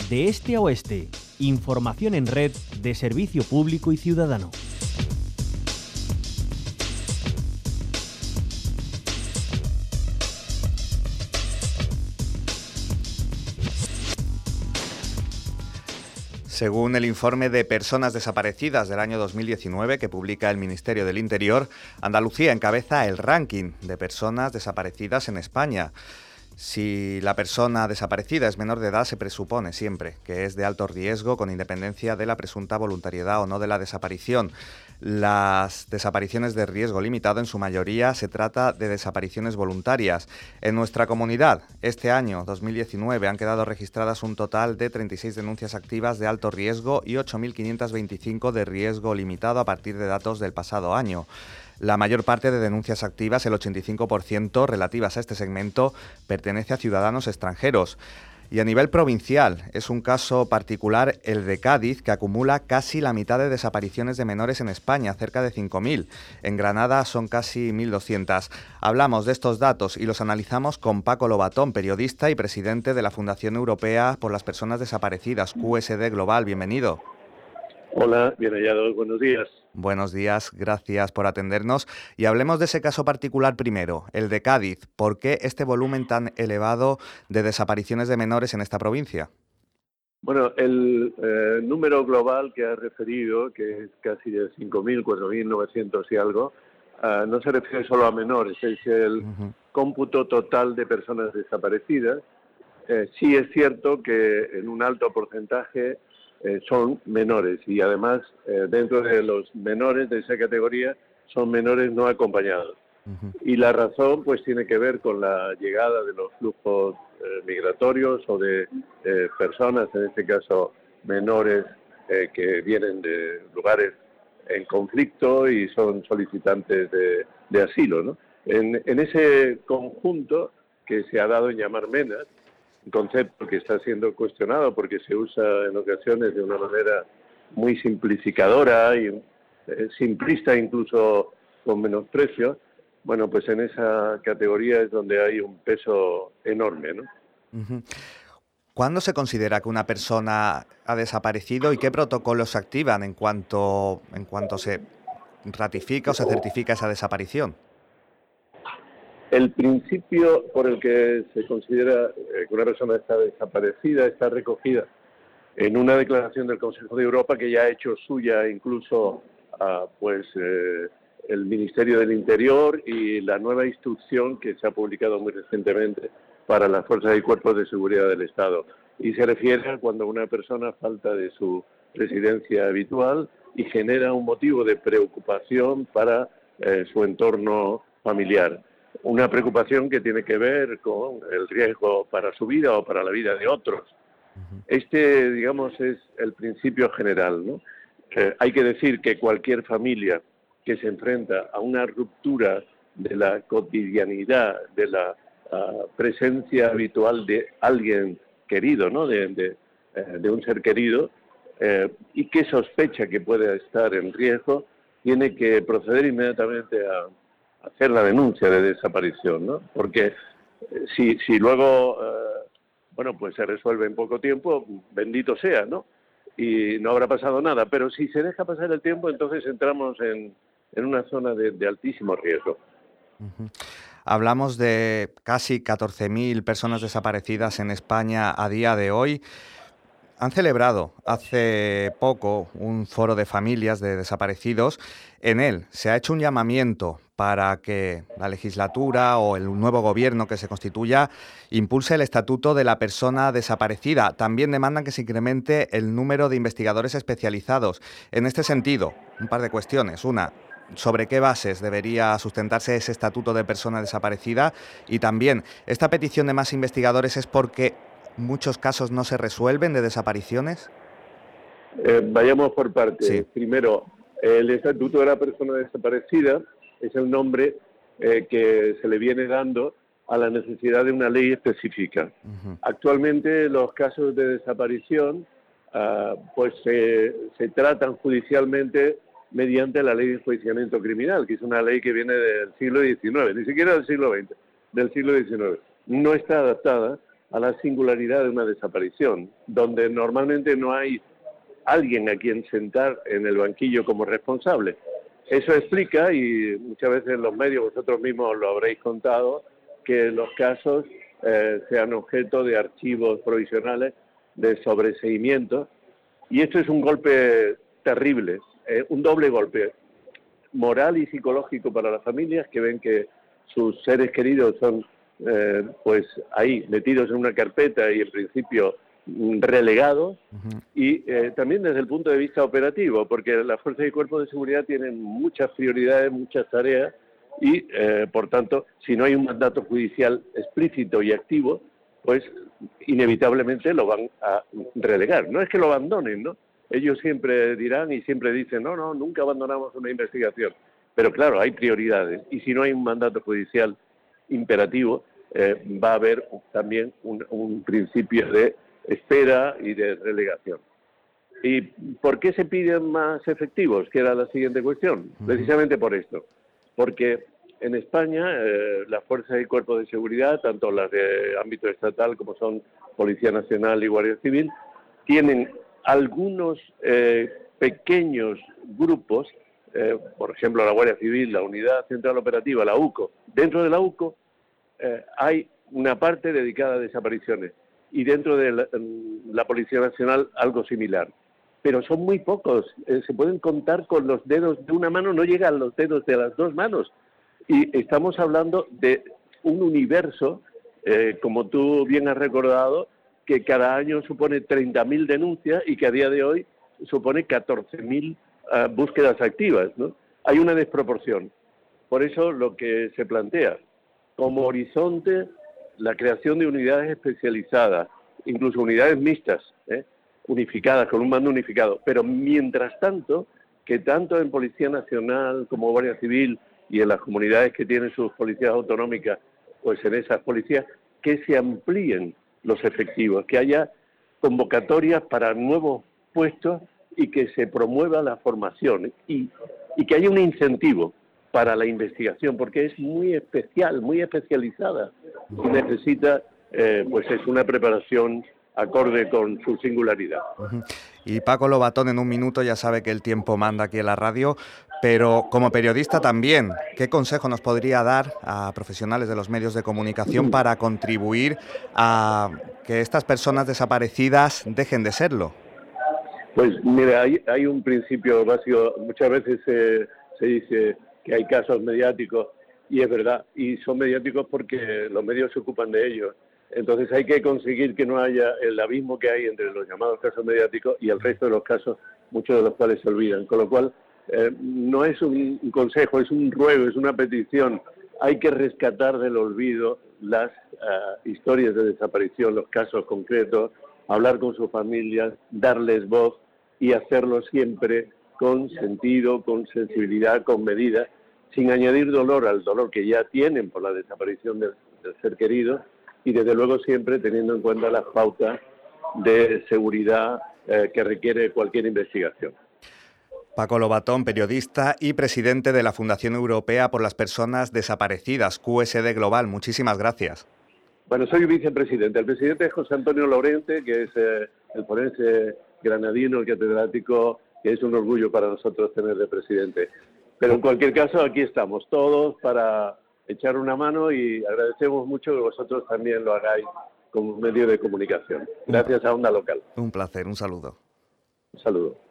De este a oeste, información en red de servicio público y ciudadano. Según el informe de personas desaparecidas del año 2019 que publica el Ministerio del Interior, Andalucía encabeza el ranking de personas desaparecidas en España. Si la persona desaparecida es menor de edad, se presupone siempre que es de alto riesgo, con independencia de la presunta voluntariedad o no de la desaparición. Las desapariciones de riesgo limitado, en su mayoría, se trata de desapariciones voluntarias. En nuestra comunidad, este año 2019, han quedado registradas un total de 36 denuncias activas de alto riesgo y 8.525 de riesgo limitado a partir de datos del pasado año. La mayor parte de denuncias activas, el 85% relativas a este segmento, pertenece a ciudadanos extranjeros. Y a nivel provincial, es un caso particular el de Cádiz, que acumula casi la mitad de desapariciones de menores en España, cerca de 5.000. En Granada son casi 1.200. Hablamos de estos datos y los analizamos con Paco Lobatón, periodista y presidente de la Fundación Europea por las Personas Desaparecidas, QSD Global. Bienvenido. Hola, bien hallados, buenos días. Buenos días, gracias por atendernos. Y hablemos de ese caso particular primero, el de Cádiz. ¿Por qué este volumen tan elevado de desapariciones de menores en esta provincia? Bueno, el número global que has referido, que es casi de 5.000, 4.900 y algo, no se refiere solo a menores, es el cómputo total de personas desaparecidas. Sí es cierto que en un alto porcentaje son menores y además dentro de los menores de esa categoría son menores no acompañados. Y la razón pues tiene que ver con la llegada de los flujos migratorios o de personas, en este caso menores, que vienen de lugares en conflicto y son solicitantes de asilo, ¿no? En ese conjunto que se ha dado en llamar MENAS, un concepto que está siendo cuestionado porque se usa en ocasiones de una manera muy simplificadora y simplista, incluso con menosprecio. Bueno, pues en esa categoría es donde hay un peso enorme, ¿no? ¿Cuándo se considera que una persona ha desaparecido y qué protocolos se activan en cuanto se ratifica o se certifica esa desaparición? El principio por el que se considera que una persona está desaparecida está recogida en una declaración del Consejo de Europa que ya ha hecho suya incluso el Ministerio del Interior y la nueva instrucción que se ha publicado muy recientemente para las fuerzas y cuerpos de seguridad del Estado. Y se refiere a cuando una persona falta de su residencia habitual y genera un motivo de preocupación para su entorno familiar. Una preocupación que tiene que ver con el riesgo para su vida o para la vida de otros. Este, digamos, es el principio general, ¿no? Hay que decir que cualquier familia que se enfrenta a una ruptura de la cotidianidad, de la presencia habitual de alguien querido, ¿no? de un ser querido, y que sospecha que puede estar en riesgo, tiene que proceder inmediatamente a hacer la denuncia de desaparición, ¿no? Porque si luego, pues se resuelve en poco tiempo, bendito sea, ¿no? Y no habrá pasado nada. Pero si se deja pasar el tiempo, entonces entramos en una zona de altísimo riesgo. Hablamos de casi 14.000 personas desaparecidas en España a día de hoy. Han celebrado hace poco un foro de familias de desaparecidos. En él se ha hecho un llamamiento para que la legislatura o el nuevo gobierno que se constituya impulse el estatuto de la persona desaparecida. También demandan que se incremente el número de investigadores especializados. En este sentido, un par de cuestiones. Una, ¿sobre qué bases debería sustentarse ese estatuto de persona desaparecida? Y también, ¿esta petición de más investigadores es porque muchos casos no se resuelven de desapariciones? Vayamos por partes. Sí. Primero, el Estatuto de la Persona Desaparecida es el nombre que se le viene dando a la necesidad de una ley específica. Actualmente los casos de desaparición se tratan judicialmente mediante la Ley de Enjuiciamiento Criminal, que es una ley que viene del siglo XIX, ni siquiera del siglo XX, del siglo XIX. No está adaptada a la singularidad de una desaparición, donde normalmente no hay alguien a quien sentar en el banquillo como responsable. Eso explica, y muchas veces en los medios vosotros mismos lo habréis contado, que los casos sean objeto de archivos provisionales, de sobreseimiento, y esto es un golpe terrible, un doble golpe, moral y psicológico para las familias que ven que sus seres queridos son pues ahí metidos en una carpeta y en principio relegados, y también desde el punto de vista operativo, porque las fuerzas y cuerpos de seguridad tienen muchas prioridades, muchas tareas, y por tanto, si no hay un mandato judicial explícito y activo, pues inevitablemente lo van a relegar. No es que lo abandonen, ¿no? Ellos siempre dirán y siempre dicen, no, nunca abandonamos una investigación. Pero claro, hay prioridades, y si no hay un mandato judicial imperativo, va a haber también un principio de espera y de relegación. ¿Y por qué se piden más efectivos? Que era la siguiente cuestión. Precisamente por esto. Porque en España las fuerzas y cuerpos de seguridad, tanto las de ámbito estatal como son Policía Nacional y Guardia Civil, tienen algunos pequeños grupos, por ejemplo la Guardia Civil, la Unidad Central Operativa, la UCO. Dentro de la UCO hay una parte dedicada a desapariciones, y dentro de la Policía Nacional algo similar. Pero son muy pocos, se pueden contar con los dedos de una mano, no llegan los dedos de las dos manos. Y estamos hablando de un universo, como tú bien has recordado, que cada año supone 30.000 denuncias y que a día de hoy supone 14.000 búsquedas activas, ¿no? Hay una desproporción. Por eso lo que se plantea como horizonte, la creación de unidades especializadas, incluso unidades mixtas, unificadas, con un mando unificado. Pero mientras tanto, que tanto en Policía Nacional como Guardia Civil y en las comunidades que tienen sus policías autonómicas, pues en esas policías, que se amplíen los efectivos, que haya convocatorias para nuevos puestos y que se promueva la formación y que haya un incentivo para la investigación, porque es muy especial, muy especializada, y necesita, pues es una preparación acorde con su singularidad. Y Paco Lobatón, en un minuto, ya sabe que el tiempo manda aquí en la radio, pero como periodista también, ¿qué consejo nos podría dar a profesionales de los medios de comunicación para contribuir a que estas personas desaparecidas dejen de serlo? Pues mira, hay un principio básico. Muchas veces se dice que hay casos mediáticos, y es verdad, y son mediáticos porque los medios se ocupan de ellos. Entonces hay que conseguir que no haya el abismo que hay entre los llamados casos mediáticos y el resto de los casos, muchos de los cuales se olvidan. Con lo cual, no es un consejo, es un ruego, es una petición. Hay que rescatar del olvido las historias de desaparición, los casos concretos, hablar con sus familias, darles voz y hacerlo siempre con sentido, con sensibilidad, con medida, sin añadir dolor al dolor que ya tienen por la desaparición del ser querido, y desde luego siempre teniendo en cuenta las pautas de seguridad que requiere cualquier investigación. Paco Lobatón, periodista y presidente de la Fundación Europea por las Personas Desaparecidas, QSD Global. Muchísimas gracias. Bueno, soy vicepresidente. El presidente es José Antonio Lorente, que es el forense granadino, el catedrático, que es un orgullo para nosotros tener de presidente. Pero en cualquier caso, aquí estamos todos para echar una mano, y agradecemos mucho que vosotros también lo hagáis como medio de comunicación. Gracias a Onda Local. Un placer, un saludo. Un saludo.